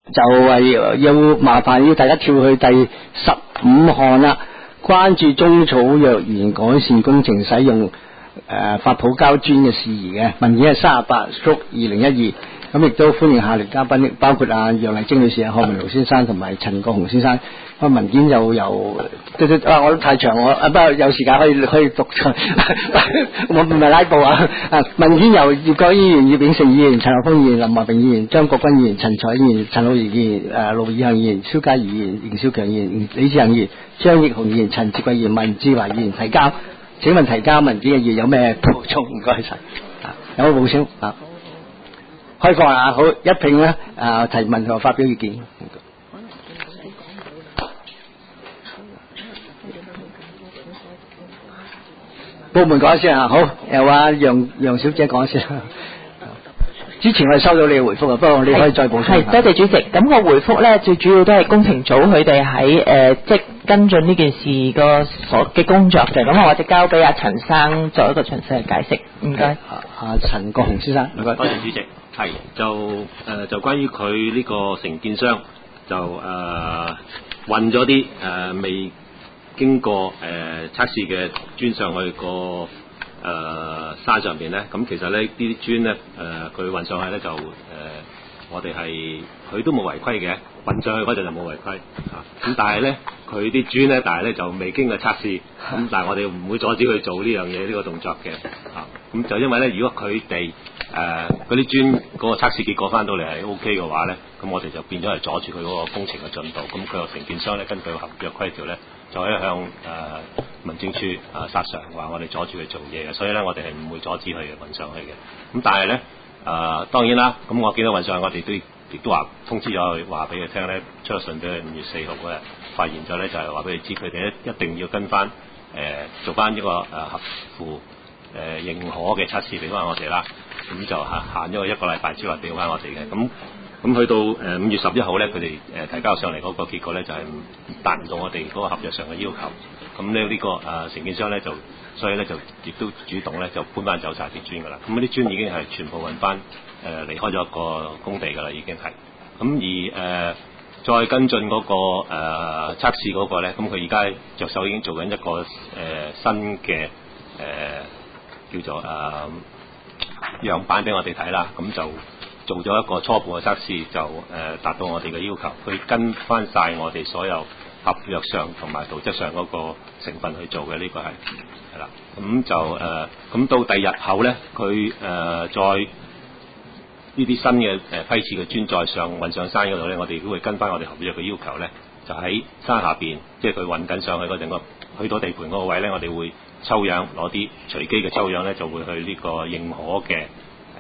就係要麻煩要大家跳去第15項啦，關注中草藥園改善工程使用發泡膠磚嘅事宜嘅文件係38/2012，咁亦都歡迎下列嘉賓，包括楊麗晶女士、何文龍先生同埋陳國雄先生。文件又由我都太長，不過有時間可以讀出，我唔係拉布啊。文件由葉國議員、葉秉成議員、陳學鋒議員、林華平議員、張國軍議員、陳彩議員、陳浩儀議員、盧以恆議員、蕭嘉怡議員、邢少強議員、李志恒議員、張奕雄議員、陳志貴議員、文志華議員提交。請問提交文件嘅議員有咩補充？唔該晒。有冇補充？開放啊！好，一併咧提問同發表意見。部門講先啊，好，由楊小姐講先。之前我哋收到你嘅回覆啊，不過你可以再補充。 係，多謝主席。咁個回覆咧，最主要都係工程組佢哋喺即跟進呢件事嘅工作嘅。咁我就交俾阿陳生做一個詳細嘅解釋。唔該。 陳國雄先生，唔該。 多謝主席。係就關於佢呢個承建商就運咗啲未經過測試嘅磚上去個山上邊咧，咁其實咧呢啲磚咧佢運上去咧就我哋係佢都冇違規嘅，運上去嗰陣就冇違規咁但係咧佢啲磚咧，但係咧就未經過測試，咁但係我哋唔會阻止佢做呢樣嘢呢個動作嘅咁就因為咧，如果佢哋嗰啲磚嗰個測試結果翻到嚟係 OK 嘅話咧，咁我哋就變咗係阻住佢嗰個工程嘅進度。咁佢個承建商咧根據合約規條咧，就可以向民政處索償話我哋阻住佢做嘢嘅，所以咧我哋係唔會阻止佢運上去嘅。咁但係咧當然啦，咁我見到運上去，我哋都亦都話通知咗佢，話俾佢聽咧，出咗信俾佢5月4號嗰日發現咗咧，就係話俾佢知，佢哋一定要跟翻做翻一個合乎認可嘅測試俾翻我哋啦。咁就限咗1個禮拜之內俾翻我哋嘅。咁去到5月11號咧，佢哋提交上嚟嗰個結果咧，就係達唔到我哋嗰個合約上嘅要求。咁咧呢個承建商咧就，所以咧就亦都主動咧就搬翻走晒啲磚噶啦。咁啲磚已經係全部運翻離開咗個工地噶啦，已經係。咁而再跟進嗰個測試嗰個咧，咁佢而家着手已經做緊一個新嘅叫做樣板俾我哋睇啦。咁就做咗一個初步嘅測試，就達到我哋嘅要求，佢跟翻晒我哋所有合約上同埋圖則上嗰個成分去做嘅，呢個係啦。咁就咁到第日後咧，佢再呢啲新嘅批次嘅磚再運上山嗰度咧，我哋都會跟翻我哋合約嘅要求咧，就喺山下邊，即係佢運緊上去嗰陣去到地盤嗰個位咧，我哋會抽樣攞啲隨機嘅抽樣咧，就會去呢個認可嘅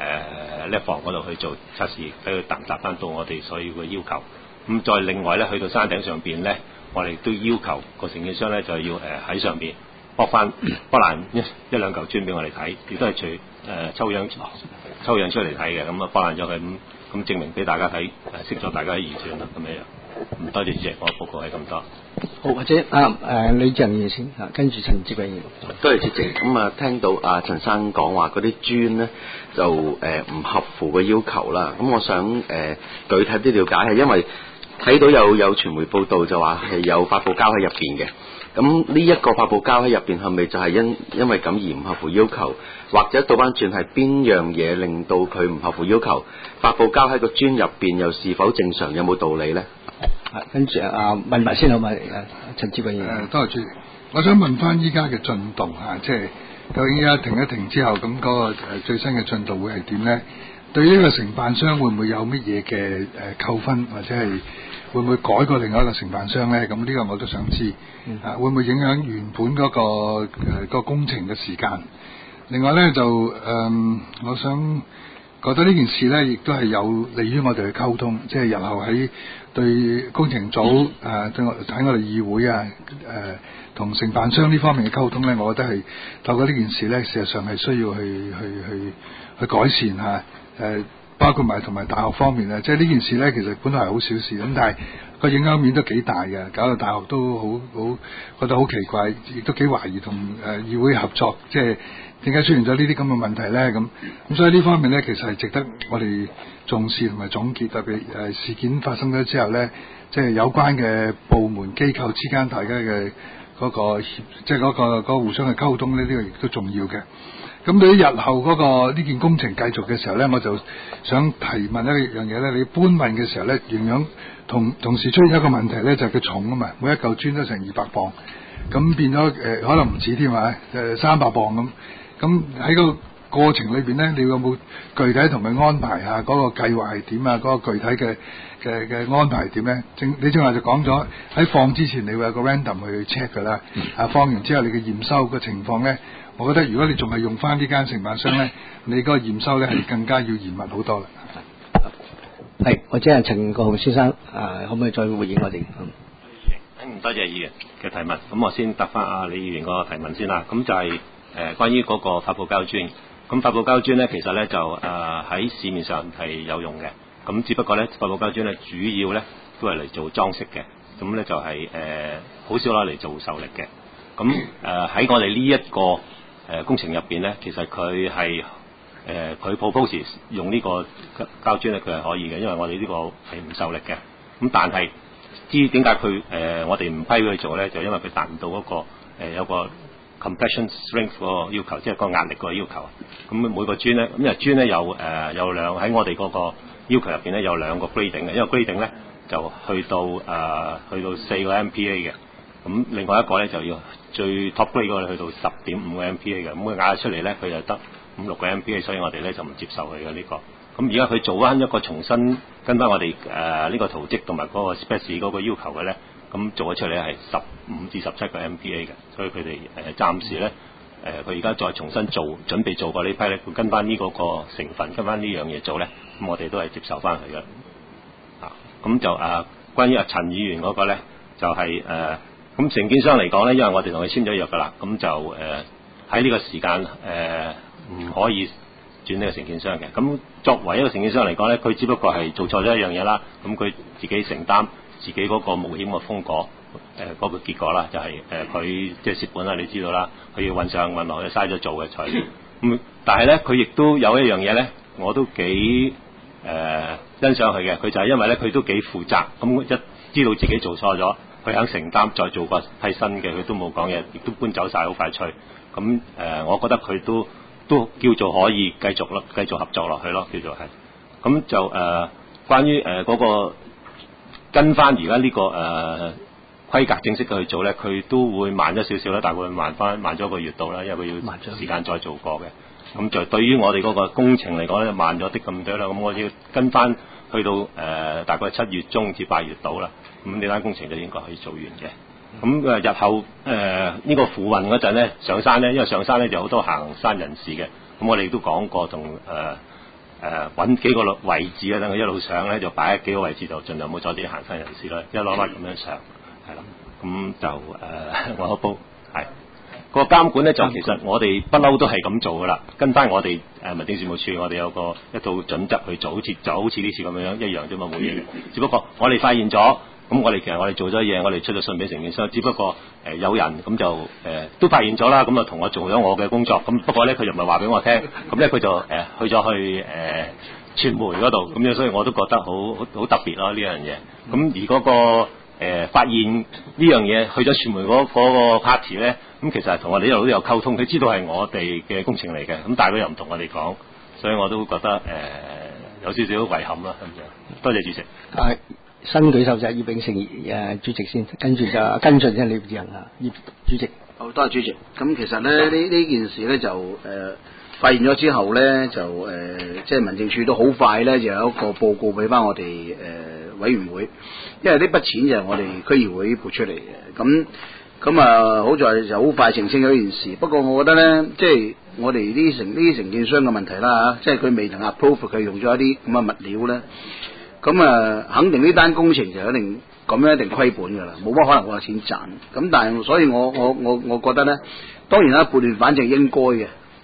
lab房嗰度去做測試，睇佢達唔達翻到我哋所要嘅要求。咁再另外咧，去到山頂上邊咧，我哋都要求個承建商咧就要喺上邊剝爛一兩嚿磚俾我哋睇，亦都係抽樣出嚟睇嘅。咁啊剝爛咗佢，咁證明俾大家睇，識咗大家嘅預算啦，咁樣。多謝主席，我報告係咁多。 好，或者李志恒議員先，跟住陳志偉議員。 多謝主席。咁聽到陳生講話嗰啲磚咧就唔合乎嘅要求啦。咁我想具體啲了解係因為睇到有傳媒報道就話係有發泡膠喺入邊嘅。咁呢一個發泡膠喺入邊係咪就係因為咁而唔合乎要求，或者倒翻轉係邊樣嘢令到佢唔合乎要求？發泡膠喺個磚入邊又是否正常？有冇道理咧？ 跟住問埋先好嘛？陳志偉議員。 多謝主席。我想問翻依家嘅進度即係究竟依家停一停之後，咁嗰個最新嘅進度會係點咧？對於呢個承辦商會唔會有乜嘢嘅扣分，或者係會唔會改過另外一個承辦商咧？咁呢個我都想知。會唔會影響原本嗰個工程嘅時間？另外咧就我想覺得呢件事咧，亦都係有利於我哋去溝通，即係日後喺對工程組對喺我哋議會同承辦商呢方面嘅溝通咧，我覺得係透過呢件事咧，事實上係需要去改善包括埋同埋大學方面啊，即係呢件事咧，其實本來係好小事咁，但係個影響面都幾大嘅，搞到大學都好覺得好奇怪，亦都幾懷疑同議會合作，即係點解出現咗呢啲咁嘅問題咧？咁所以呢方面咧，其實係值得我哋重視同埋總結，特別事件發生咗之後咧，即係有關嘅部門機構之間大家嘅嗰個即係嗰個互相嘅溝通咧，呢個亦都重要嘅。咁對於日後嗰個呢件工程繼續嘅時候咧，我就想提問一樣嘢咧，你搬運嘅時候咧，樣樣同時出現一個問題咧，就係佢重啊嘛，每一嚿磚都成200磅，咁變咗可能唔止添啊，300磅咁。咁喺個過程裏邊咧，你有冇具體同佢安排下嗰個計劃係點啊？嗰個具體嘅安排係點咧？你正話就講咗喺放之前，你會有個 random 去 check 㗎啦。放完之後，你嘅驗收嘅情況咧，我覺得如果你仲係用翻呢間承辦商咧，你嗰個驗收咧係更加要嚴密好多啦。 係，或者係陳國雄先生可唔可以再回應我哋？ 多謝議員嘅提問。咁我先答翻李議員個提問先啦。咁就係關於嗰個發泡膠磚。咁發泡膠磚咧，其實咧就喺市面上係有用嘅。咁只不過咧，發泡膠磚咧主要咧都係嚟做裝飾嘅。咁咧就係好少攞嚟做受力嘅。咁喺我哋呢一個工程入邊咧，其實佢係佢 propose 用呢個膠磚咧，佢係可以嘅，因為我哋呢個係唔受力嘅。咁但係至於點解佢我哋唔批佢做咧，就因為佢達唔到嗰個有個 compression strength 嗰個要求，即係個壓力嗰個要求。咁每個磚咧，因為磚咧有兩喺我哋嗰個要求入邊咧有兩個 grading 嘅，一個 grading 咧就去到4個 MPa 嘅。咁另外一個咧就要最 top grade 嗰個去到10.5個 MPa 嘅。咁佢壓出嚟咧，佢就得5-6個 MPa， 所以我哋咧就唔接受佢嘅呢個。咁而家佢做翻一個重新跟翻我哋呢個圖則同埋嗰個 spec 嗰個要求嘅咧，咁做咗出嚟係15至17個 MPa 嘅，所以佢哋暫時咧佢而家再重新準備做過呢批咧，佢跟翻呢嗰個成分，跟翻呢樣嘢做咧，咁我哋都係接受翻佢嘅。咁就關於陳議員嗰個咧，就係咁承建商嚟講咧，因為我哋同佢簽咗約㗎啦，咁就喺呢個時間唔可以轉呢個承建商嘅。咁作為一個承建商嚟講咧，佢只不過係做錯咗一樣嘢啦，咁佢自己承擔自己嗰個冒險嘅風果嗰個結果啦，就係佢即係蝕本啦，你知道啦，佢要運上運落去嘥咗做嘅材料。咁但係咧，佢亦都有一樣嘢咧，我都幾欣賞佢嘅，佢就係因為咧佢都幾負責，咁一知道自己做錯咗，佢肯承擔再做個批新嘅，佢都冇講嘢，亦都搬走晒好快脆。咁我覺得佢都叫做可以繼續合作落去咯，叫做係。咁就關於嗰個跟翻而家呢個規格正式嘅去做咧，佢都會慢咗少少啦，大概慢咗1個月到啦，因為佢要時間再做過嘅。咁就對於我哋嗰個工程嚟講咧，慢咗啲咁多啦。咁我要跟翻去到大概7月中至8月到啦。咁呢單工程就應該可以做完嘅。咁日後呢個附運嗰陣咧，上山咧，因為上山咧就好多行山人士嘅。咁我哋都講過同揾幾個位置啊，等佢一路上咧就擺喺幾個位置度，盡量冇阻止行山人士啦，一攞咁樣上，係啦。咁就我報係。個監管咧就其實我哋不嬲都係咁做噶啦，跟翻我哋民政事務處，我哋有一套準則去做，好似呢次咁樣一樣啫嘛，冇嘢嘅。只不過我哋發現咗，咁我哋做咗嘢，我哋出咗信俾承建商，只不過有人咁就都發現咗啦，咁就同我做咗我嘅工作，咁不過咧佢就唔係話俾我聽，咁咧佢就去咗去傳媒嗰度，咁樣所以我都覺得好特別咯呢樣嘢。咁而嗰個發現呢樣嘢去咗傳媒嗰個 party 咧，咁其實係同我哋一路都有溝通，佢知道係我哋嘅工程嚟嘅，咁但係佢又唔同我哋講，所以我都覺得有少少遺憾啦咁樣。多謝主席。 新舉手就係葉炳成主席先，跟住就跟進先李志仁葉主席。 好，多謝主席。咁其實咧呢件事咧就發現咗之後咧就即係民政處都好快咧就有一個報告俾翻我哋委員會，因為呢筆錢就係我哋區議會撥出嚟嘅。咁好在就好快澄清咗呢件事。不過我覺得咧，即係我哋呢啲承建商嘅問題啦嚇，即係佢未能 approve 佢用咗一啲咁嘅物料咧。咁肯定呢單工程就一定咁樣一定虧本㗎啦，冇乜可能會有錢賺。咁但係所以我覺得咧，當然啦，撥亂反正應該嘅，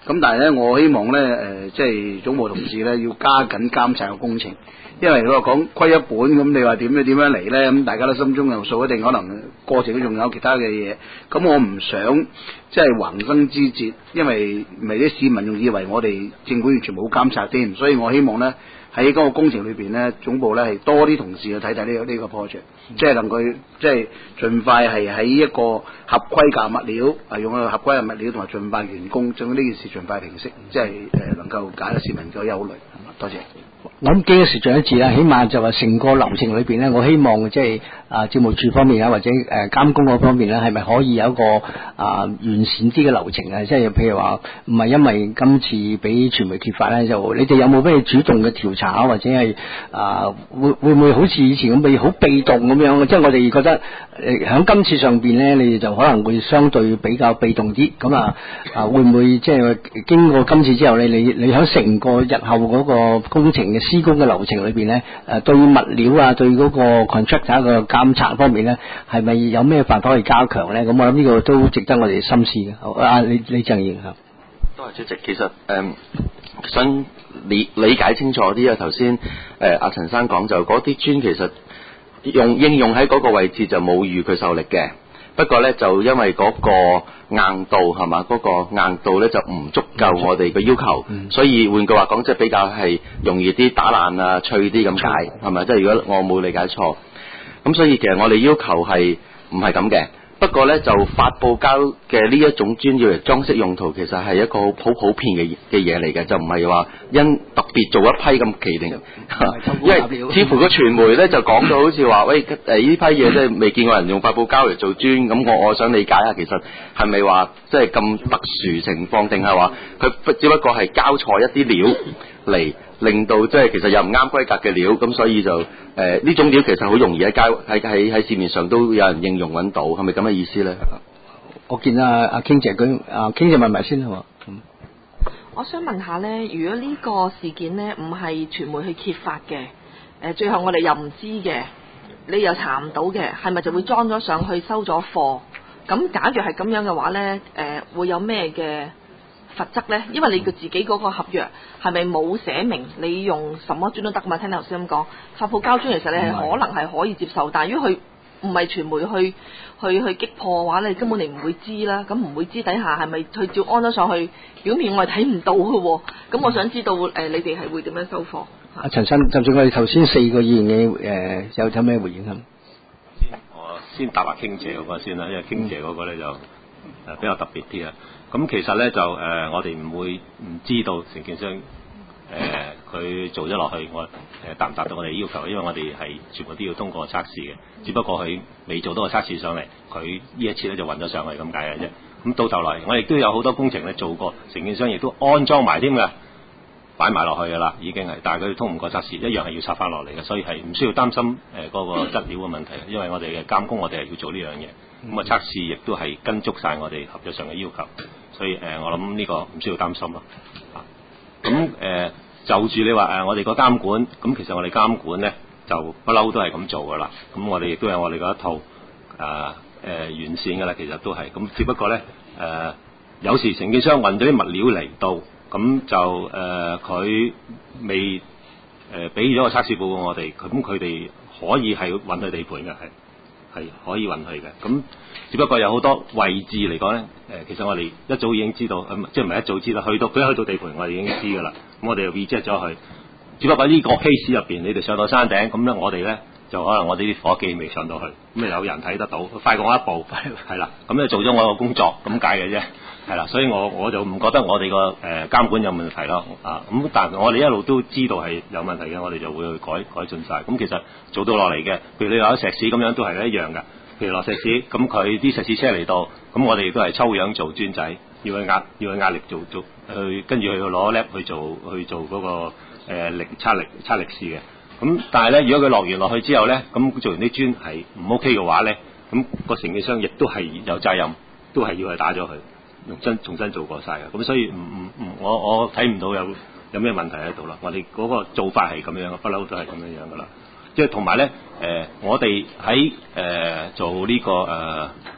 咁但係咧，我希望咧即係總務同事咧要加緊監察個工程，因為佢話講虧一本咁，你話點樣嚟咧？咁大家都心中有數，一定可能過程都仲有其他嘅嘢。咁我唔想即係橫生枝節，因為咪啲市民仲以為我哋政府完全冇監察添，所以我希望咧喺嗰個工程裏邊咧，總部咧係多啲同事去睇睇呢個 project，即係能夠即係盡快係喺一個合規格物料，用一個合規嘅物料，同埋盡快完工，將呢件事盡快平息，即係能夠解決市民嘅憂慮。多謝。 我諗經一時長一智啦，起碼就話成個流程裏邊咧，我希望即係政務處方面啊，或者監工嗰方面咧，係咪可以有一個完善啲嘅流程啊？即係譬如話唔係因為今次俾傳媒揭發咧，就你哋有冇咩主動嘅調查，或者係會唔會好似以前咁被好被動咁樣？即係我哋覺得喺今次上邊咧，你哋就可能會相對比較被動啲。咁會唔會即係經過今次之後咧，你喺成個日後嗰個工程嘅施工嘅流程裏邊咧，對物料啊，對嗰個 contractor 嘅監察方面咧，係咪有咩辦法可以加強咧？咁我諗呢個都值得我哋深思嘅。好李鄭議員嚇。 多謝主席。其實想理解清楚啲啊，頭先阿陳生講就嗰啲磚其實應用喺嗰個位置就冇預佢受力嘅。不過咧就因為嗰個硬度係嘛，嗰個硬度咧就唔足夠我哋嘅要求，所以換句話講，即係比較係容易啲打爛啊、脆啲咁解，係咪？即係如果我冇理解錯，咁所以其實我哋要求係唔係咁嘅。不過咧就發泡膠嘅呢一種磚要嚟裝飾用途，其實係一個好普遍嘅嘢嚟嘅，就唔係話因特別做一批咁奇定，因為似乎個傳媒咧就講到好似話喂呢批嘢即係未見過人用發泡膠嚟做磚，咁我想理解下其實係咪話即係咁特殊情況，定係話佢只不過係交錯一啲料嚟令到即係其實又唔啱規格嘅料，咁所以就呢種料其實好容易喺市面上都有人應用揾到，係咪咁嘅意思咧？ 我見阿傾姐佢傾姐問埋先好嘛？ 我想問下咧，如果呢個事件咧唔係傳媒去揭發嘅，最後我哋又唔知嘅，你又查唔到嘅，係咪就會裝咗上去收咗貨？咁假如係咁樣嘅話咧，會有咩嘅罰則咧？因為你嘅自己嗰個合約係咪冇寫明你用什麼磚都得嘛？聽你頭先咁講，發泡膠磚其實你係可能係可以接受，但係如果佢唔係傳媒去擊破嘅話咧，根本你唔會知啦。咁唔會知底下係咪佢照安咗上去？表面我係睇唔到嘅喎。咁我想知道你哋係會點樣收貨？ 阿陳生，就算我哋頭先4個議員嘅有咩回應啊？ 我先答下傾姐嗰個先啦，因為傾姐嗰個咧就比較特別啲啊。咁其實咧就我哋唔知道承建商佢做咗落去，達唔達到我哋要求？因為我哋係全部都要通過測試嘅，只不過佢未做到個測試上嚟，佢呢一次咧就運咗上去咁解嘅啫。咁到頭來，我亦都有好多工程咧做過，承建商亦都安裝埋添嘅，擺埋落去㗎啦，已經係，但係佢通唔過測試，一樣係要拆翻落嚟嘅，所以係唔需要擔心嗰個質料嘅問題，因為我哋嘅監工我哋係要做呢樣嘢。咁測試亦都係跟足晒我哋合約上嘅要求，所以我諗呢個唔需要擔心咯。咁就住你話我哋個監管，咁其實我哋監管咧就不嬲都係咁做噶啦。咁我哋亦都有我哋嗰一套完善噶啦，其實都係咁，只不過咧有時承建商運咗啲物料嚟到，咁就佢未俾咗個測試報告我哋，咁佢哋可以係運去地盤嘅，係可以運去嘅。咁只不過有好多位置嚟講咧，其實我哋一早已經知道，即係唔係一早知道，佢一去到地盤我哋已經知噶啦。咁我哋就 reject 咗佢。只不過呢個 case 入邊，你哋上到山頂，咁咧我哋咧就可能我哋啲伙計未上到去，咁有人睇得到，快過我一步，係啦。咁咧做咗我個工作咁解嘅啫，係啦。所以我就唔覺得我哋個監管有問題咯。咁但係我哋一路都知道係有問題嘅，我哋就會去改進晒。咁其實做到落嚟嘅，譬如你攞石屎咁樣都係一樣㗎。譬如落石屎，咁佢啲石屎車嚟到，咁我哋都係抽樣做磚仔，要去壓力做去，跟住去攞 lab 去做嗰個測力試嘅。咁但係咧，如果佢落完落去之後咧，咁做完啲磚係唔 OK 嘅話咧，咁個承建商亦都係有責任，都係要去打咗佢，重新做過晒嘅。咁所以我睇唔到有咩問題喺度啦。我哋嗰個做法係咁樣嘅，不嬲都係咁樣噶啦。即係同埋咧，我哋喺做呢個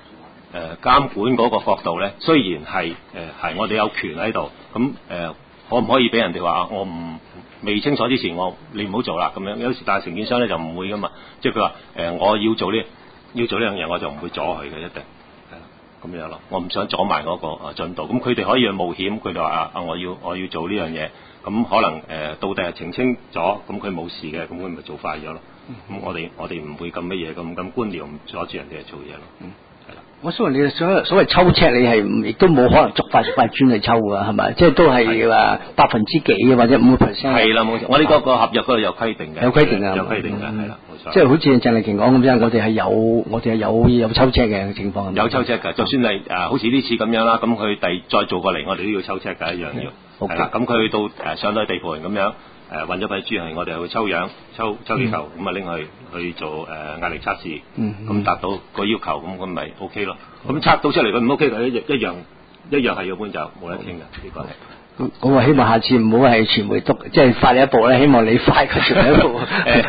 監管嗰個角度咧，雖然係係我哋有權喺度，咁可唔可以俾人哋話我唔未清楚之前你唔好做啦咁樣？有時但係承建商咧就唔會噶嘛，即係佢話我要做呢樣嘢，我就唔會阻佢嘅，一定係啦咁樣咯。我唔想阻埋嗰個進度，咁佢哋可以去冒險，佢哋話我要做呢樣嘢，咁可能到底係澄清咗，咁佢冇事嘅，咁佢咪做快咗咯。咁我哋唔會咁乜嘢咁官僚，唔阻住人哋去做嘢咯。 我所謂你所謂抽尺，你係亦都冇可能逐塊磚去抽噶，係咪？即係都係話幾%或者5%。 係啦，冇錯。我哋嗰個合約嗰度有規定嘅。 有規定啊， 有規定嘅，係啦，冇錯。 即係好似鄭麗瓊講咁啫，我哋係有抽尺嘅情況。 有抽尺㗎，就算係好似呢次咁樣啦，咁佢再做過嚟，我哋都要抽尺㗎，一樣要。係啦，咁佢到上到地盤咁樣。運咗塊磚係我哋去抽樣抽氣球，咁啊拎去做壓力測試，咁達到個要求，咁咪 OK 咯。咁測到出嚟佢唔 OK，佢一樣係要搬走，冇得傾嘅呢個係。 咁我希望下次唔好係傳媒督，即係快你一步咧。希望你快過傳媒一步。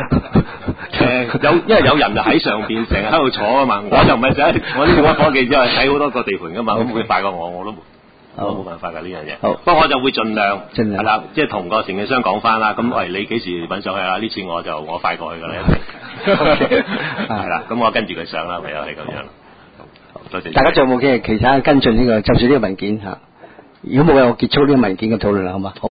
因為有人就喺上邊成日喺度坐啊嘛，我就唔係成日我呢個伙計之後睇好多個地盤噶嘛，咁佢快過我都冇辦法㗎呢樣嘢。好，不過我就會盡量係啦，即係同個承建商講翻啦。咁你幾時揾上去啊？呢次我快過去㗎啦，一定係啦。咁我跟住佢上啦，唯有係咁樣。好，多謝。 大家仲有冇其他跟進呢個就住呢個文件嚇？如果冇嘅，我結束呢個文件嘅討論啦，好嘛？